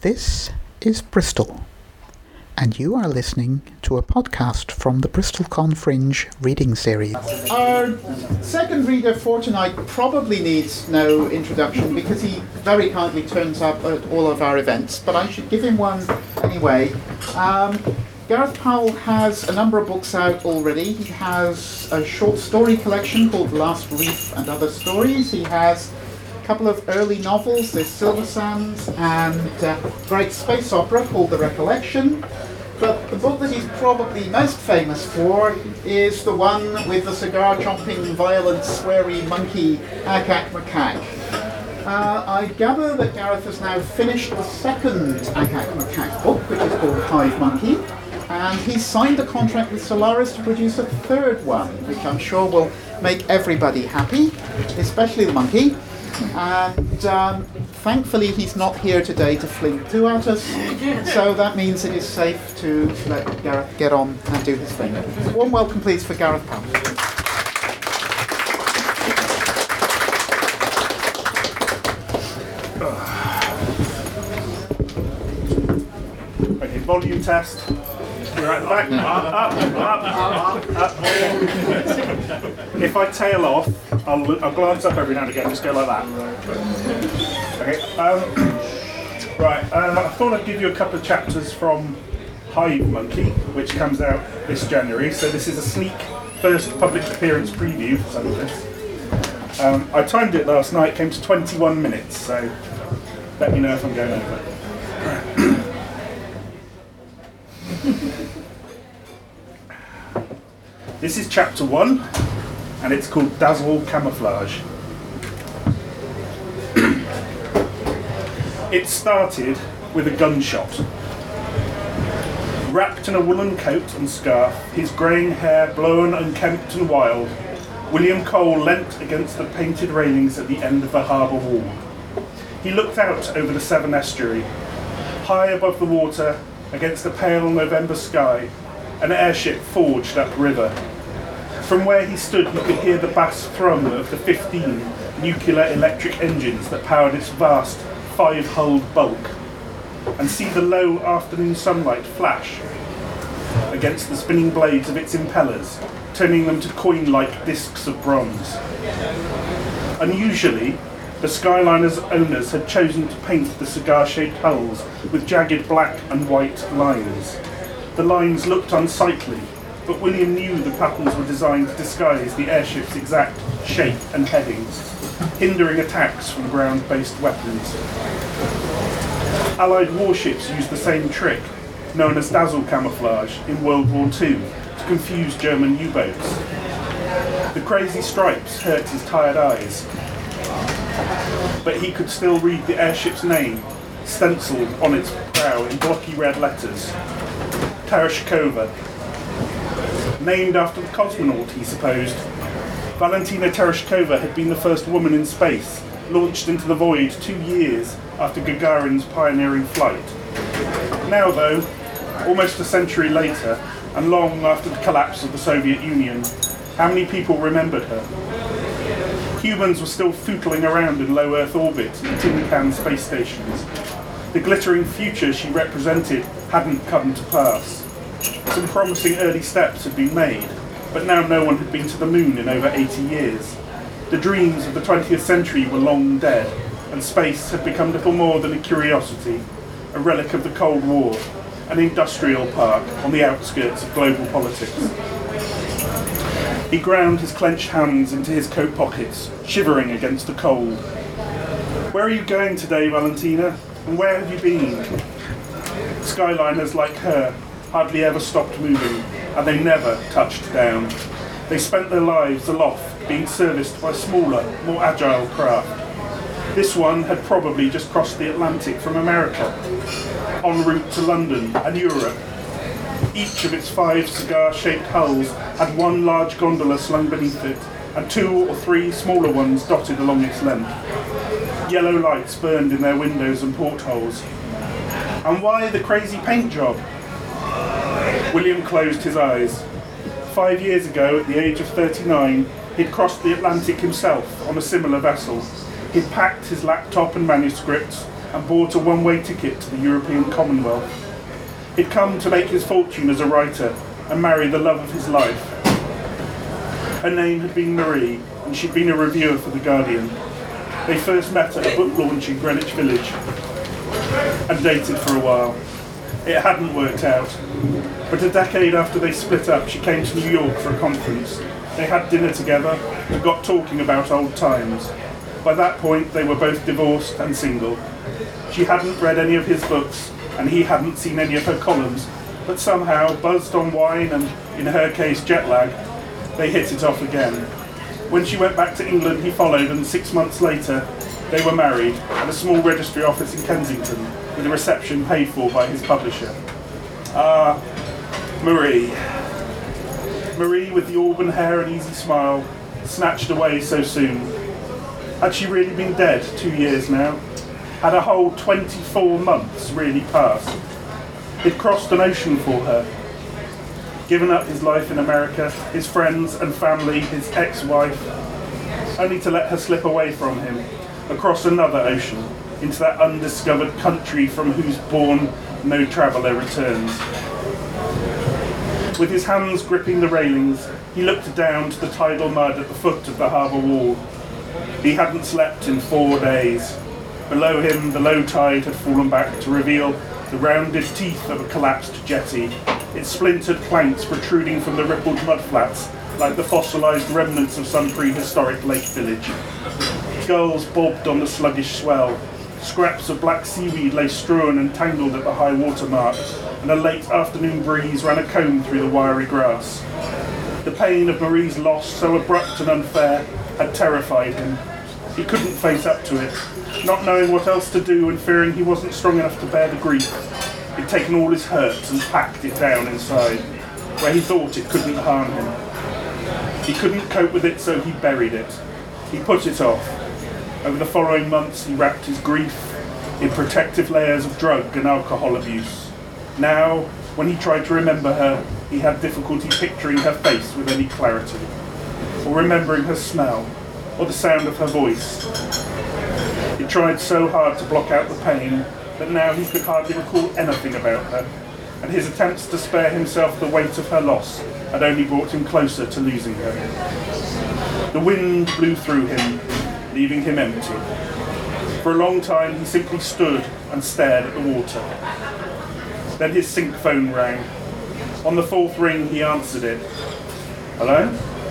This is Bristol, and you are listening to a podcast from the BristolCon Fringe reading series. Our second reader for tonight probably needs no introduction because he very kindly turns up at all of our events, but I should give him one anyway. Gareth Powell has a number of books out already. He has a short story collection called Last Reef and Other Stories. He has a couple of early novels, there's Silver Sands and a great space opera called The Recollection. But the book that he's probably most famous for is the one with the cigar-chomping, violent, sweary monkey, Akak Makak. I gather that Gareth has now finished the second Akak Makak book, which is called Hive Monkey, and he's signed a contract with Solaris to produce a third one, which I'm sure will make everybody happy, especially the monkey. And thankfully he's not here today to fling two at us, so that means it is safe to let Gareth get on and do his thing. Warm welcome please for Gareth Powell. Okay, volume test. We're at the back. Up. If I tail off, I'll glance up every now and again, just go like that. Okay. Right. I thought I'd give you a couple of chapters from Hive Monkey, which comes out this January. So this is a sneak first public appearance preview for some of this. I timed it last night. Came to 21 minutes. So let me know if I'm going over. This is chapter 1, and it's called Dazzle Camouflage. It started with a gunshot. Wrapped in a woolen coat and scarf, his greying hair blown, unkempt and wild, William Cole leant against the painted railings at the end of the harbour wall. He looked out over the Severn estuary. High above the water, against the pale November sky, an airship forged upriver. From where he stood, you could hear the bass thrum of the 15 nuclear electric engines that powered its vast, 5-hulled bulk, and see the low afternoon sunlight flash against the spinning blades of its impellers, turning them to coin-like discs of bronze. Unusually, the Skyliner's owners had chosen to paint the cigar-shaped hulls with jagged black and white lines. The lines looked unsightly, but William knew the patterns were designed to disguise the airship's exact shape and heading, hindering attacks from ground-based weapons. Allied warships used the same trick, known as dazzle camouflage, in World War II to confuse German U-boats. The crazy stripes hurt his tired eyes, but he could still read the airship's name, stenciled on its prow in blocky red letters. Tereshkova. Named after the cosmonaut, he supposed. Valentina Tereshkova had been the first woman in space, launched into the void 2 years after Gagarin's pioneering flight. Now, though, almost a century later, and long after the collapse of the Soviet Union, how many people remembered her? Humans were still footling around in low Earth orbit and tin can space stations. The glittering future she represented hadn't come to pass. Some promising early steps had been made, but now no one had been to the moon in over 80 years. The dreams of the 20th century were long dead, and space had become little more than a curiosity, a relic of the Cold War, an industrial park on the outskirts of global politics. He ground his clenched hands into his coat pockets, shivering against the cold. "Where are you going today, Valentina? And where have you been?" Skyliners like her hardly ever stopped moving, and they never touched down. They spent their lives aloft, being serviced by smaller, more agile craft. This one had probably just crossed the Atlantic from America, en route to London and Europe. Each of its 5 cigar-shaped hulls had one large gondola slung beneath it, and 2 or 3 smaller ones dotted along its length. Yellow lights burned in their windows and portholes. And why the crazy paint job? William closed his eyes. 5 years ago, at the age of 39, he'd crossed the Atlantic himself on a similar vessel. He'd packed his laptop and manuscripts, and bought a one-way ticket to the European Commonwealth. He'd come to make his fortune as a writer and marry the love of his life. Her name had been Marie, and she'd been a reviewer for The Guardian. They first met at a book launch in Greenwich Village and dated for a while. It hadn't worked out, but a decade after they split up, she came to New York for a conference. They had dinner together and got talking about old times. By that point, they were both divorced and single. She hadn't read any of his books, and he hadn't seen any of her columns, but somehow, buzzed on wine and, in her case, jet lag, they hit it off again. When she went back to England, he followed, and 6 months later, they were married at a small registry office in Kensington, with a reception paid for by his publisher. Ah, Marie. Marie, with the auburn hair and easy smile, snatched away so soon. Had she really been dead 2 years now? Had a whole 24 months really passed? He'd crossed an ocean for her, given up his life in America, his friends and family, his ex-wife, only to let her slip away from him, across another ocean, into that undiscovered country from whose bourne no traveller returns. With his hands gripping the railings, he looked down to the tidal mud at the foot of the harbour wall. He hadn't slept in 4 days. Below him, the low tide had fallen back to reveal the rounded teeth of a collapsed jetty, its splintered planks protruding from the rippled mudflats like the fossilised remnants of some prehistoric lake village. Gulls bobbed on the sluggish swell. Scraps of black seaweed lay strewn and tangled at the high water mark, and a late afternoon breeze ran a comb through the wiry grass. The pain of Marie's loss, so abrupt and unfair, had terrified him. He couldn't face up to it, not knowing what else to do and fearing he wasn't strong enough to bear the grief. He'd taken all his hurt and packed it down inside, where he thought it couldn't harm him. He couldn't cope with it, so he buried it. He put it off. Over the following months, he wrapped his grief in protective layers of drug and alcohol abuse. Now, when he tried to remember her, he had difficulty picturing her face with any clarity, or remembering her smell, or the sound of her voice. He tried so hard to block out the pain that now he could hardly recall anything about her, and his attempts to spare himself the weight of her loss had only brought him closer to losing her. The wind blew through him, leaving him empty. For a long time he simply stood and stared at the water. Then his sync phone rang. On the 4th ring he answered it. Hello?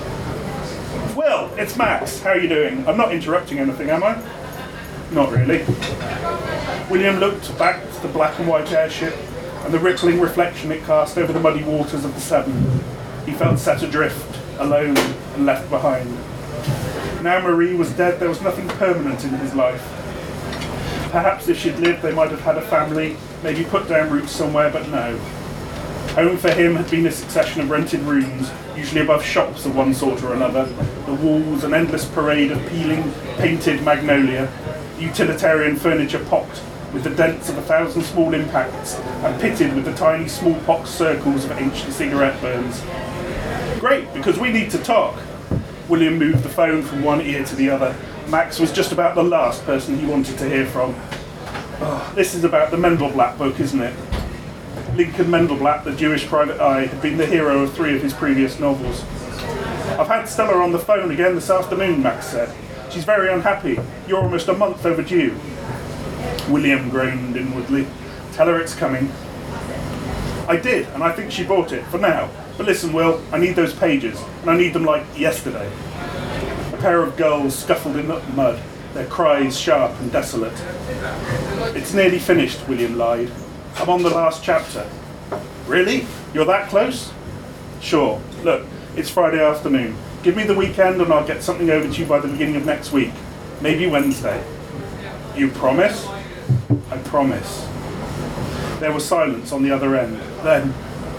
Will, it's Max. How are you doing? I'm not interrupting anything, am I? Not really. William looked back to the black and white airship and the rippling reflection it cast over the muddy waters of the Severn. He felt set adrift, alone and left behind. Now Marie was dead, there was nothing permanent in his life. Perhaps if she'd lived, they might have had a family, maybe put down roots somewhere, but no. Home for him had been a succession of rented rooms, usually above shops of one sort or another, the walls an endless parade of peeling, painted magnolia, utilitarian furniture pocked with the dents of 1,000 small impacts and pitted with the tiny smallpox circles of ancient cigarette burns. Great, because we need to talk. William moved the phone from one ear to the other. Max was just about the last person he wanted to hear from. Oh, this is about the Mendelblatt book, isn't it? Lincoln Mendelblatt, the Jewish private eye, had been the hero of 3 of his previous novels. I've had Stella on the phone again this afternoon, Max said. She's very unhappy. You're almost a month overdue. William groaned inwardly. Tell her it's coming. I did, and I think she bought it, for now. But listen, Will, I need those pages, and I need them like yesterday. A pair of gulls scuffled in the mud, their cries sharp and desolate. It's nearly finished, William lied. I'm on the last chapter. Really? You're that close? Sure. Look, it's Friday afternoon. Give me the weekend and I'll get something over to you by the beginning of next week. Maybe Wednesday. You promise? I promise. There was silence on the other end. Then,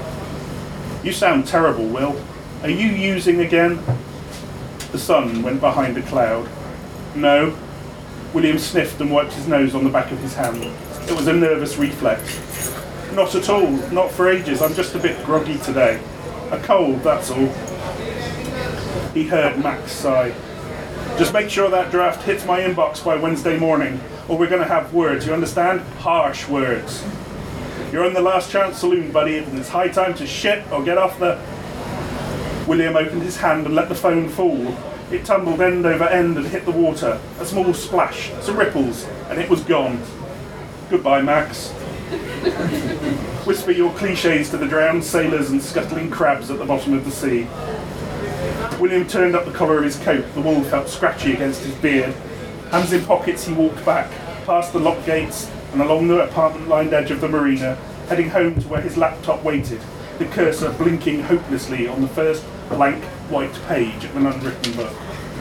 you sound terrible, Will. Are you using again? The sun went behind a cloud. No. William sniffed and wiped his nose on the back of his hand. It was a nervous reflex. Not at all. Not for ages. I'm just a bit groggy today. A cold, that's all. He heard Max sigh. Just make sure that draft hits my inbox by Wednesday morning, or we're going to have words, you understand? Harsh words. You're in the last chance saloon, buddy, and it's high time to shit or get off the... William opened his hand and let the phone fall. It tumbled end over end and hit the water. A small splash, some ripples, and it was gone. Goodbye, Max. Whisper your cliches to the drowned sailors and scuttling crabs at the bottom of the sea. William turned up the collar of his coat. The wool felt scratchy against his beard. Hands in pockets, he walked back, past the lock gates and along the apartment-lined edge of the marina, heading home to where his laptop waited, the cursor blinking hopelessly on the first blank white page of an unwritten book.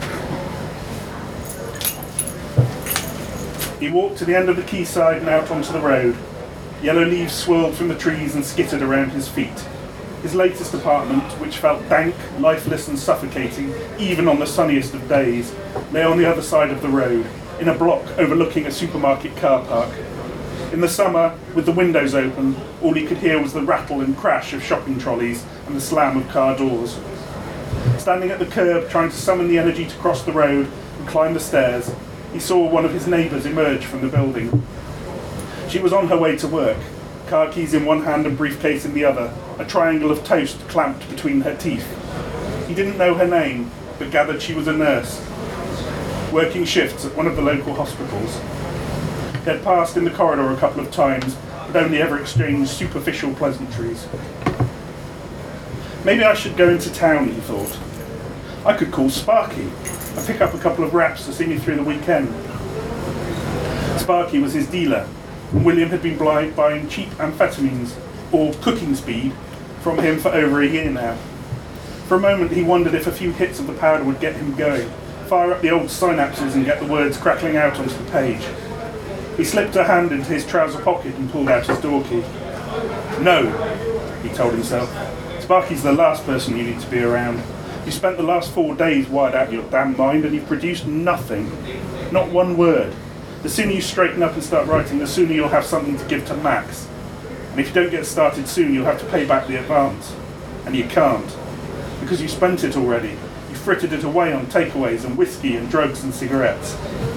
He walked to the end of the quayside and out onto the road. Yellow leaves swirled from the trees and skittered around his feet. His latest apartment, which felt dank, lifeless and suffocating, even on the sunniest of days, lay on the other side of the road, in a block overlooking a supermarket car park. In the summer, with the windows open, all he could hear was the rattle and crash of shopping trolleys and the slam of car doors. Standing at the curb, trying to summon the energy to cross the road and climb the stairs, he saw one of his neighbours emerge from the building. She was on her way to work, car keys in one hand and briefcase in the other, a triangle of toast clamped between her teeth. He didn't know her name, but gathered she was a nurse, working shifts at one of the local hospitals. They had passed in the corridor a couple of times, but only ever exchanged superficial pleasantries. Maybe I should go into town, he thought. I could call Sparky and pick up a couple of raps to see me through the weekend. Sparky was his dealer, and William had been buying cheap amphetamines, or cooking speed, from him for over a year now. For a moment he wondered if a few hits of the powder would get him going, fire up the old synapses and get the words crackling out onto the page. He slipped a hand into his trouser pocket and pulled out his door key. No, he told himself. Sparky's the last person you need to be around. You spent the last 4 days wired out your damn mind and you've produced nothing. Not one word. The sooner you straighten up and start writing, the sooner you'll have something to give to Max. And if you don't get started soon, you'll have to pay back the advance. And you can't. Because you spent it already. You frittered it away on takeaways and whiskey and drugs and cigarettes.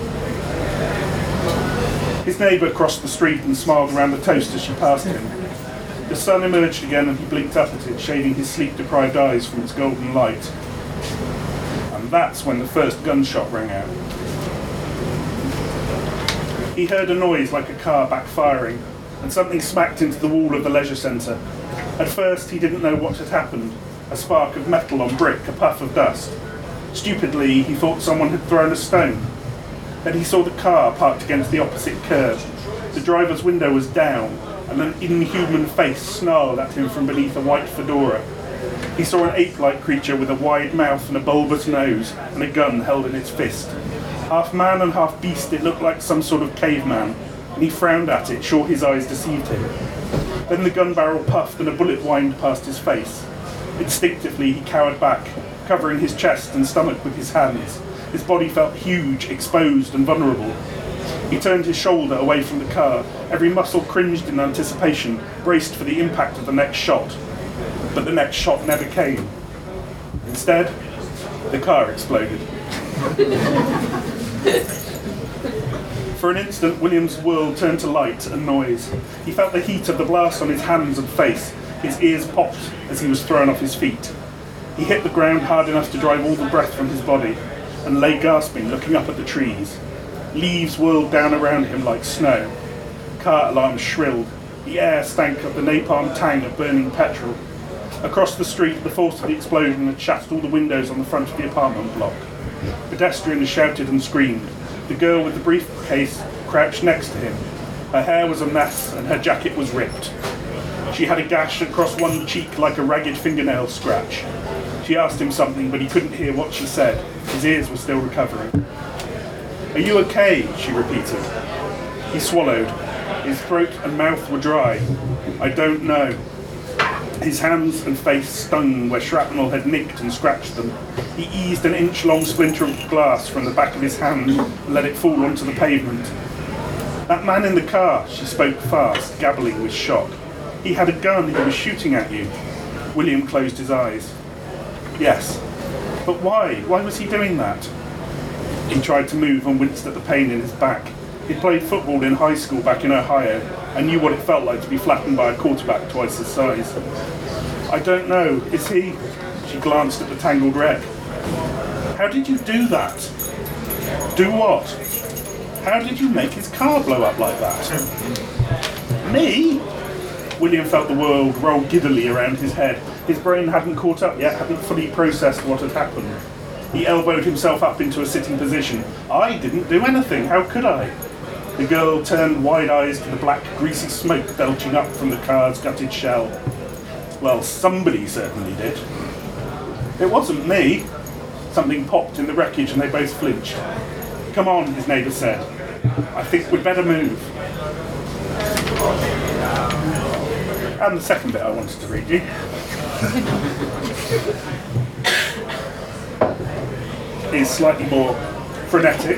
His neighbour crossed the street and smiled around the toast as she passed him. The sun emerged again and he blinked up at it, shading his sleep-deprived eyes from its golden light. And that's when the first gunshot rang out. He heard a noise like a car backfiring, and something smacked into the wall of the leisure centre. At first he didn't know what had happened. A spark of metal on brick, a puff of dust. Stupidly, he thought someone had thrown a stone. Then he saw the car parked against the opposite curb. The driver's window was down, and an inhuman face snarled at him from beneath a white fedora. He saw an ape-like creature with a wide mouth and a bulbous nose, and a gun held in its fist. Half man and half beast, it looked like some sort of caveman, and he frowned at it, sure his eyes deceived him. Then the gun barrel puffed and a bullet whined past his face. Instinctively he cowered back, covering his chest and stomach with his hands. His body felt huge, exposed and vulnerable. He turned his shoulder away from the car. Every muscle cringed in anticipation, braced for the impact of the next shot. But the next shot never came. Instead, the car exploded. For an instant, William's world turned to light and noise. He felt the heat of the blast on his hands and face. His ears popped as he was thrown off his feet. He hit the ground hard enough to drive all the breath from his body, and lay gasping, looking up at the trees. Leaves whirled down around him like snow. Car alarms shrilled. The air stank of the napalm tang of burning petrol. Across the street, the force of the explosion had shattered all the windows on the front of the apartment block. Pedestrians shouted and screamed. The girl with the briefcase crouched next to him. Her hair was a mess and her jacket was ripped. She had a gash across one cheek like a ragged fingernail scratch. She asked him something, but he couldn't hear what she said. His ears were still recovering. "Are you okay?" she repeated. He swallowed. His throat and mouth were dry. "I don't know." His hands and face stung where shrapnel had nicked and scratched them. He eased an inch-long splinter of glass from the back of his hand and let it fall onto the pavement. "That man in the car," she spoke fast, gabbling with shock. "He had a gun, he was shooting at you." William closed his eyes. "Yes. But why? Why was he doing that?" He tried to move and winced at the pain in his back. He played football in high school back in Ohio and knew what it felt like to be flattened by a quarterback twice his size. I don't know, is he? She glanced at the tangled wreck. How did you do that? Do what? How did you make his car blow up like that? Me? William felt the world roll giddily around his head. His brain hadn't caught up yet, hadn't fully processed what had happened. He elbowed himself up into a sitting position. I didn't do anything, how could I? The girl turned wide eyes to the black, greasy smoke belching up from the car's gutted shell. Well, somebody certainly did. It wasn't me. Something popped in the wreckage and they both flinched. Come on, his neighbour said. I think we'd better move. And the second bit I wanted to read you. Is slightly more frenetic.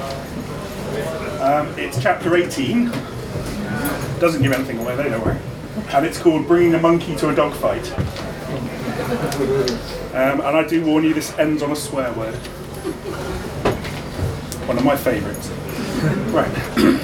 It's chapter 18. Doesn't give anything away, though, don't worry. And it's called Bringing a Monkey to a Dogfight. And I do warn you, this ends on a swear word. One of my favourites. Right.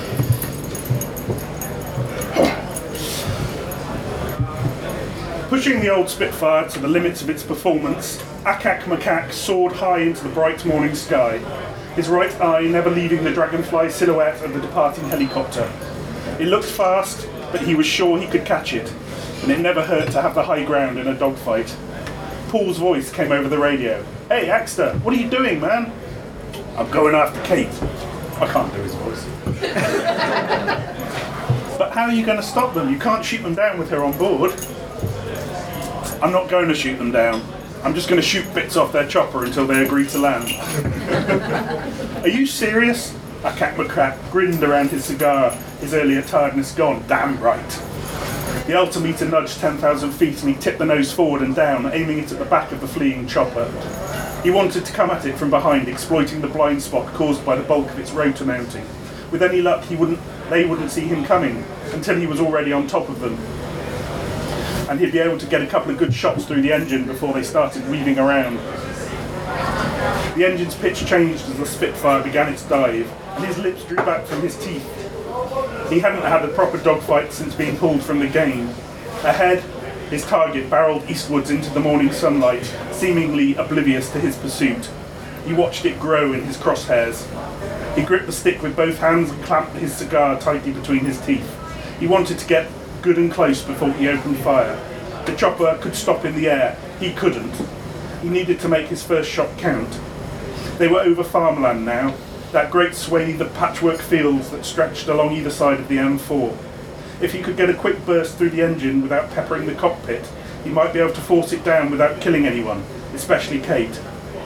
Pushing the old Spitfire to the limits of its performance, Akak Makak soared high into the bright morning sky, his right eye never leaving the dragonfly silhouette of the departing helicopter. It looked fast, but he was sure he could catch it, and it never hurt to have the high ground in a dogfight. Paul's voice came over the radio. Hey, Axter, what are you doing, man? I'm going after Kate. I can't do his voice. But how are you going to stop them? You can't shoot them down with her on board. I'm not going to shoot them down. I'm just going to shoot bits off their chopper until they agree to land. Are you serious? Akak Makak grinned around his cigar, his earlier tiredness gone. Damn right. The altimeter nudged 10,000 feet and he tipped the nose forward and down, aiming it at the back of the fleeing chopper. He wanted to come at it from behind, exploiting the blind spot caused by the bulk of its rotor mounting. With any luck, they wouldn't see him coming until he was already on top of them. And he'd be able to get a couple of good shots through the engine before they started weaving around. The engine's pitch changed as the Spitfire began its dive, and his lips drew back from his teeth. He hadn't had a proper dogfight since being pulled from the game. Ahead, his target barreled eastwards into the morning sunlight, seemingly oblivious to his pursuit. He watched it grow in his crosshairs. He gripped the stick with both hands and clamped his cigar tightly between his teeth. He wanted to get good and close before he opened fire. The chopper could stop in the air. He couldn't. He needed to make his first shot count. They were over farmland now, that great swathe of patchwork fields that stretched along either side of the M4. If he could get a quick burst through the engine without peppering the cockpit, he might be able to force it down without killing anyone, especially Kate.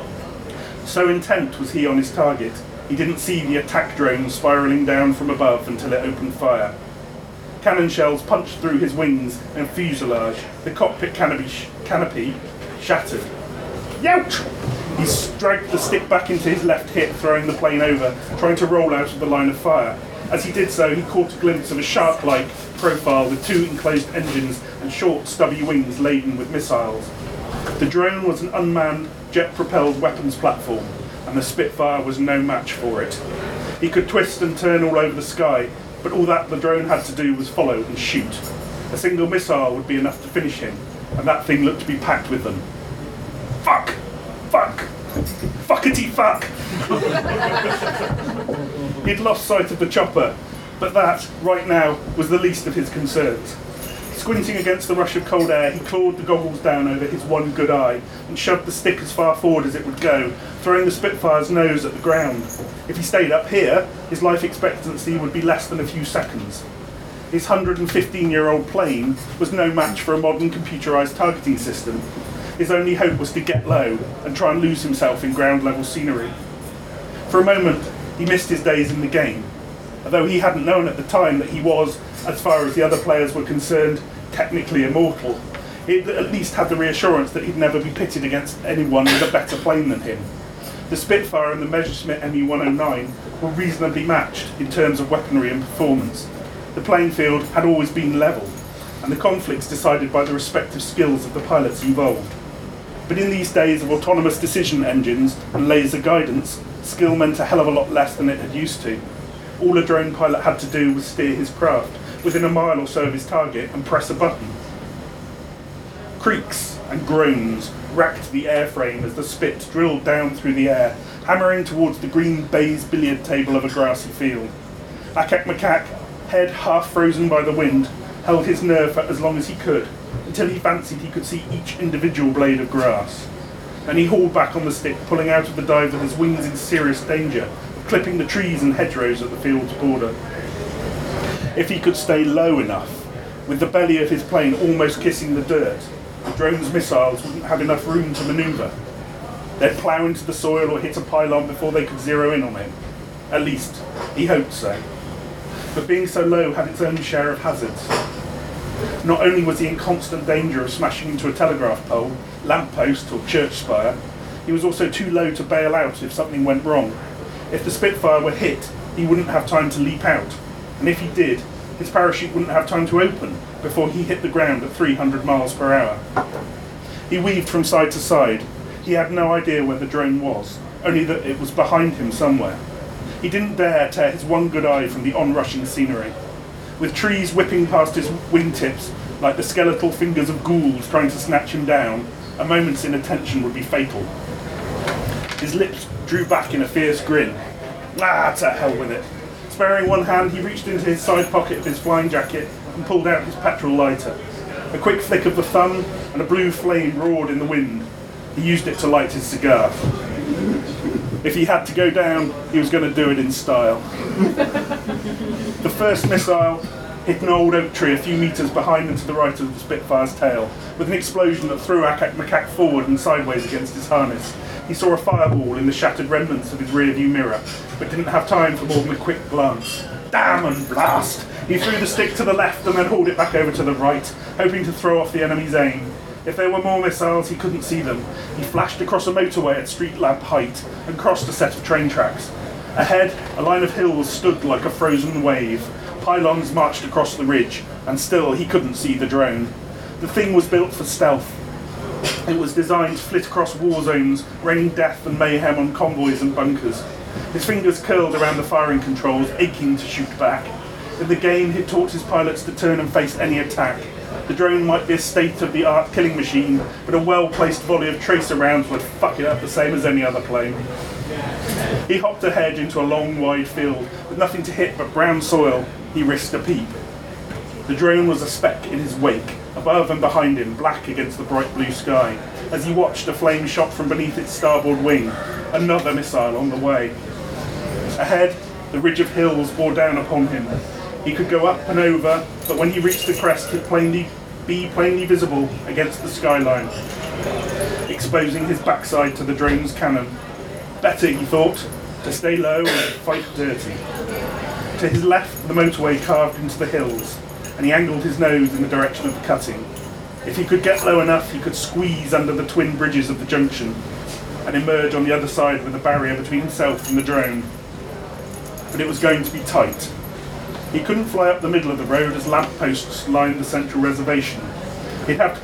So intent was he on his target, he didn't see the attack drone spiralling down from above until it opened fire. Cannon shells punched through his wings and fuselage. The cockpit canopy shattered. Youch! He dragged the stick back into his left hip, throwing the plane over, trying to roll out of the line of fire. As he did so, he caught a glimpse of a shark-like profile with two enclosed engines and short, stubby wings laden with missiles. The drone was an unmanned, jet-propelled weapons platform, and the Spitfire was no match for it. He could twist and turn all over the sky, but all that the drone had to do was follow and shoot. A single missile would be enough to finish him, and that thing looked to be packed with them. Fuck! Fuck! Fuckety fuck! He'd lost sight of the chopper, but that, right now, was the least of his concerns. Squinting against the rush of cold air, he clawed the goggles down over his one good eye and shoved the stick as far forward as it would go, throwing the Spitfire's nose at the ground. If he stayed up here, his life expectancy would be less than a few seconds. His 115-year-old plane was no match for a modern computerized targeting system. His only hope was to get low and try and lose himself in ground-level scenery. For a moment, he missed his days in the game, although he hadn't known at the time that he was, as far as the other players were concerned, technically immortal. He'd at least had the reassurance that he'd never be pitted against anyone with a better plane than him. The Spitfire and the Messerschmitt Me-109 were reasonably matched in terms of weaponry and performance. The playing field had always been level, and the conflicts decided by the respective skills of the pilots involved. But in these days of autonomous decision engines and laser guidance, Skill meant a hell of a lot less than it had used to. All a drone pilot had to do was steer his craft within a mile or so of his target and press a button. Creaks and groans racked the airframe as the Spit drilled down through the air, hammering towards the green baize billiard table of a grassy field. Akak Makak, head half frozen by the wind, held his nerve for as long as he could, until he fancied he could see each individual blade of grass. Then he hauled back on the stick, pulling out of the dive with his wings in serious danger of clipping the trees and hedgerows at the field's border. If he could stay low enough, with the belly of his plane almost kissing the dirt, the drone's missiles wouldn't have enough room to manoeuvre. They'd plough into the soil or hit a pylon before they could zero in on him. At least, he hoped so. But being so low had its own share of hazards. Not only was he in constant danger of smashing into a telegraph pole, lamppost or church spire, he was also too low to bail out if something went wrong. If the Spitfire were hit, he wouldn't have time to leap out. And if he did, his parachute wouldn't have time to open before he hit the ground at 300 miles per hour. He weaved from side to side. He had no idea where the drone was, only that it was behind him somewhere. He didn't dare tear his one good eye from the onrushing scenery. With trees whipping past his wingtips like the skeletal fingers of ghouls trying to snatch him down, a moment's inattention would be fatal. His lips drew back in a fierce grin. To hell with it. Sparing one hand, he reached into his side pocket of his flying jacket and pulled out his petrol lighter. A quick flick of the thumb and a blue flame roared in the wind. He used it to light his cigar. If he had to go down, he was going to do it in style. The first missile hit an old oak tree a few metres behind and to the right of the Spitfire's tail, with an explosion that threw Akak Makak forward and sideways against his harness. He saw a fireball in the shattered remnants of his rear-view mirror, but didn't have time for more than a quick glance. Damn and blast! He threw the stick to the left and then hauled it back over to the right, hoping to throw off the enemy's aim. If there were more missiles, he couldn't see them. He flashed across a motorway at street lamp height and crossed a set of train tracks. Ahead, a line of hills stood like a frozen wave. Pylons marched across the ridge, and still he couldn't see the drone. The thing was built for stealth. It was designed to flit across war zones, raining death and mayhem on convoys and bunkers. His fingers curled around the firing controls, aching to shoot back. In the game, he'd taught his pilots to turn and face any attack. The drone might be a state-of-the-art killing machine, but a well-placed volley of tracer rounds would fuck it up the same as any other plane. He hopped ahead into a long, wide field. With nothing to hit but brown soil, he risked a peep. The drone was a speck in his wake, above and behind him, black against the bright blue sky. As he watched, a flame shot from beneath its starboard wing, another missile on the way. Ahead, the ridge of hills bore down upon him. He could go up and over, but when he reached the crest, he'd be plainly visible against the skyline, exposing his backside to the drone's cannon. Better, he thought, to stay low and fight dirty. To his left, the motorway carved into the hills, and he angled his nose in the direction of the cutting. If he could get low enough, he could squeeze under the twin bridges of the junction and emerge on the other side with a barrier between himself and the drone. But it was going to be tight. He couldn't fly up the middle of the road as lampposts lined the central reservation. He'd have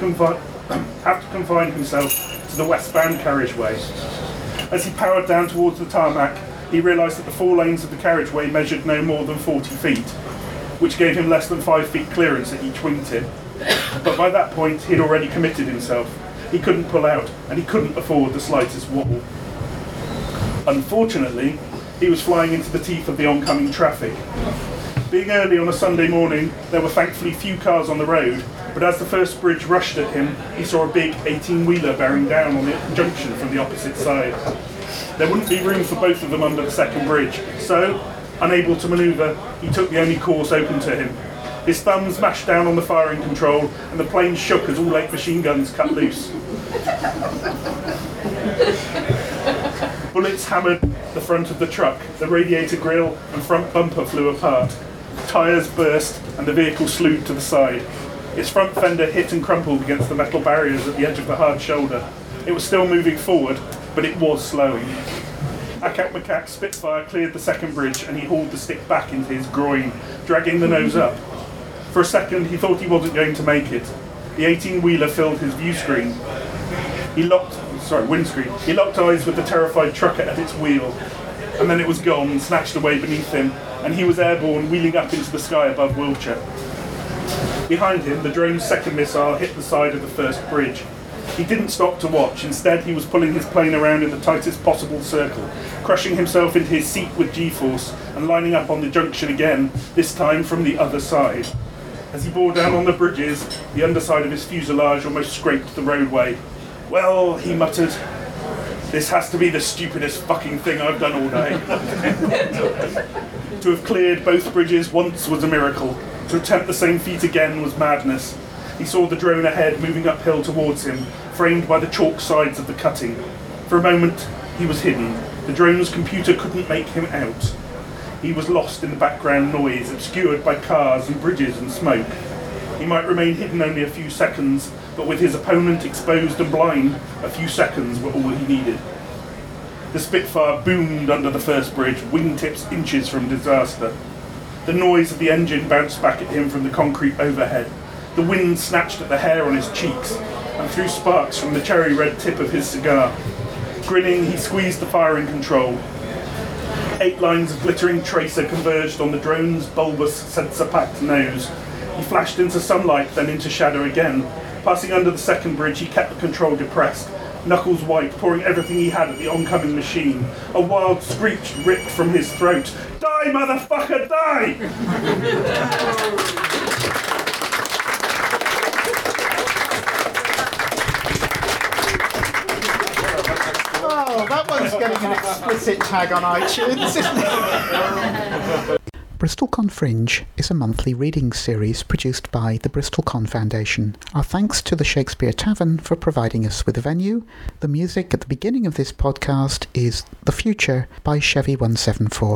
to confine himself to the westbound carriageway. As he powered down towards the tarmac, he realised that the 4 lanes of the carriageway measured no more than 40 feet, which gave him less than 5 feet clearance at each wingtip. But by that point, he'd already committed himself. He couldn't pull out, and he couldn't afford the slightest wobble. Unfortunately, he was flying into the teeth of the oncoming traffic. Being early on a Sunday morning, there were thankfully few cars on the road, but as the first bridge rushed at him, he saw a big 18-wheeler bearing down on the junction from the opposite side. There wouldn't be room for both of them under the second bridge, so, unable to manoeuvre, he took the only course open to him. His thumbs mashed down on the firing control, and the plane shook as all 8 machine guns cut loose. Bullets hammered the front of the truck, the radiator grille and front bumper flew apart. Tyres burst and the vehicle slewed to the side. Its front fender hit and crumpled against the metal barriers at the edge of the hard shoulder. It was still moving forward, but it was slowing. Akak Makak's Spitfire cleared the second bridge and he hauled the stick back into his groin, dragging the nose up. For a second he thought he wasn't going to make it. The 18-wheeler filled his windscreen. He locked eyes with the terrified trucker at its wheel. and then it was gone, snatched away beneath him, and he was airborne, wheeling up into the sky above Wiltshire. Behind him, the drone's second missile hit the side of the first bridge. He didn't stop to watch. Instead, he was pulling his plane around in the tightest possible circle, crushing himself into his seat with G-force and lining up on the junction again, this time from the other side. As he bore down on the bridges, the underside of his fuselage almost scraped the roadway. "Well," he muttered, "this has to be the stupidest fucking thing I've done all day." To have cleared both bridges once was a miracle. To attempt the same feat again was madness. He saw the drone ahead moving uphill towards him, framed by the chalk sides of the cutting. For a moment, he was hidden. The drone's computer couldn't make him out. He was lost in the background noise, obscured by cars and bridges and smoke. He might remain hidden only a few seconds, but with his opponent exposed and blind, a few seconds were all he needed. The Spitfire boomed under the first bridge, wingtips inches from disaster. The noise of the engine bounced back at him from the concrete overhead. The wind snatched at the hair on his cheeks and threw sparks from the cherry red tip of his cigar. Grinning, he squeezed the firing control. 8 lines of glittering tracer converged on the drone's bulbous, sensor-packed nose. He flashed into sunlight, then into shadow again. Passing under the second bridge, he kept the control depressed, knuckles white, pouring everything he had at the oncoming machine. A wild screech ripped from his throat. "Die, motherfucker, die!" Oh, that one's getting an explicit tag on iTunes, isn't it? BristolCon Fringe is a monthly reading series produced by the BristolCon Foundation. Our thanks to the Shakespeare Tavern for providing us with a venue. The music at the beginning of this podcast is The Future by Chevy 174.